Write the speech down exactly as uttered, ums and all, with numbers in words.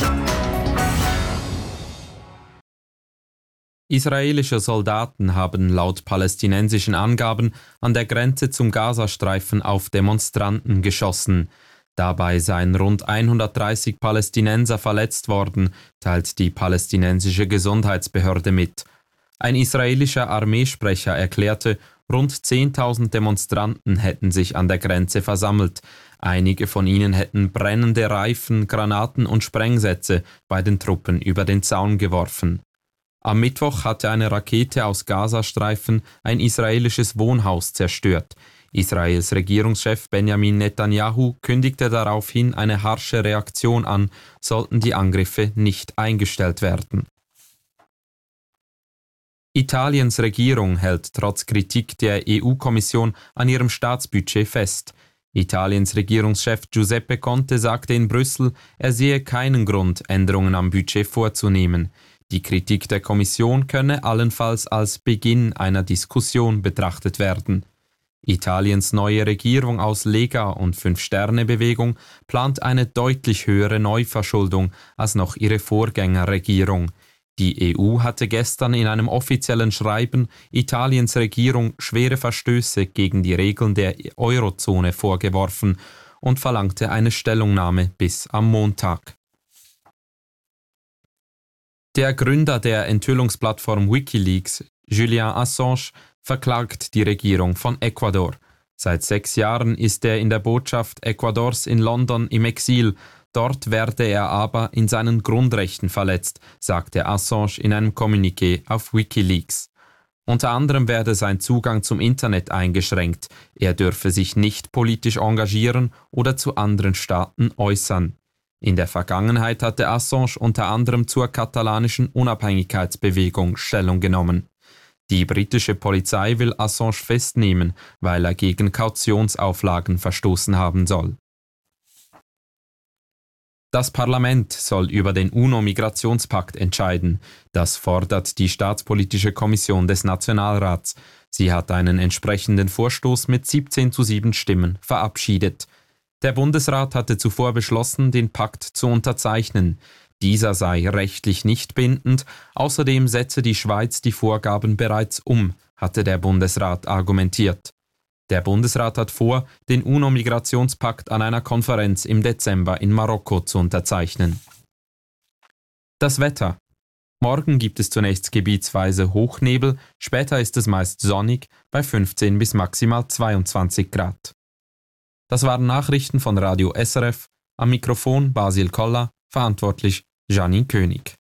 Israelische Soldaten haben laut palästinensischen Angaben an der Grenze zum Gazastreifen auf Demonstranten geschossen. Dabei seien rund hundertdreißig Palästinenser verletzt worden, teilt die palästinensische Gesundheitsbehörde mit. Ein israelischer Armeesprecher erklärte, rund zehntausend Demonstranten hätten sich an der Grenze versammelt. Einige von ihnen hätten brennende Reifen, Granaten und Sprengsätze bei den Truppen über den Zaun geworfen. Am Mittwoch hatte eine Rakete aus Gazastreifen ein israelisches Wohnhaus zerstört. Israels Regierungschef Benjamin Netanyahu kündigte daraufhin eine harsche Reaktion an, sollten die Angriffe nicht eingestellt werden. Italiens Regierung hält trotz Kritik der E U-Kommission an ihrem Staatsbudget fest. Italiens Regierungschef Giuseppe Conte sagte in Brüssel, er sehe keinen Grund, Änderungen am Budget vorzunehmen. Die Kritik der Kommission könne allenfalls als Beginn einer Diskussion betrachtet werden. Italiens neue Regierung aus Lega und Fünf-Sterne-Bewegung plant eine deutlich höhere Neuverschuldung als noch ihre Vorgängerregierung. Die E U hatte gestern in einem offiziellen Schreiben Italiens Regierung schwere Verstöße gegen die Regeln der Eurozone vorgeworfen und verlangte eine Stellungnahme bis am Montag. Der Gründer der Enthüllungsplattform Wikileaks, Julian Assange, verklagt die Regierung von Ecuador. Seit sechs Jahren ist er in der Botschaft Ecuadors in London im Exil. Dort werde er aber in seinen Grundrechten verletzt, sagte Assange in einem Kommuniqué auf Wikileaks. Unter anderem werde sein Zugang zum Internet eingeschränkt. Er dürfe sich nicht politisch engagieren oder zu anderen Staaten äußern. In der Vergangenheit hatte Assange unter anderem zur katalanischen Unabhängigkeitsbewegung Stellung genommen. Die britische Polizei will Assange festnehmen, weil er gegen Kautionsauflagen verstoßen haben soll. Das Parlament soll über den UNO-Migrationspakt entscheiden. Das fordert die Staatspolitische Kommission des Nationalrats. Sie hat einen entsprechenden Vorstoß mit siebzehn zu sieben Stimmen verabschiedet. Der Bundesrat hatte zuvor beschlossen, den Pakt zu unterzeichnen. Dieser sei rechtlich nicht bindend, außerdem setze die Schweiz die Vorgaben bereits um, hatte der Bundesrat argumentiert. Der Bundesrat hat vor, den UNO-Migrationspakt an einer Konferenz im Dezember in Marokko zu unterzeichnen. Das Wetter. Morgen gibt es zunächst gebietsweise Hochnebel, später ist es meist sonnig bei fünfzehn bis maximal zweiundzwanzig Grad. Das waren Nachrichten von Radio S R F, am Mikrofon Basil Koller, verantwortlich Janine König.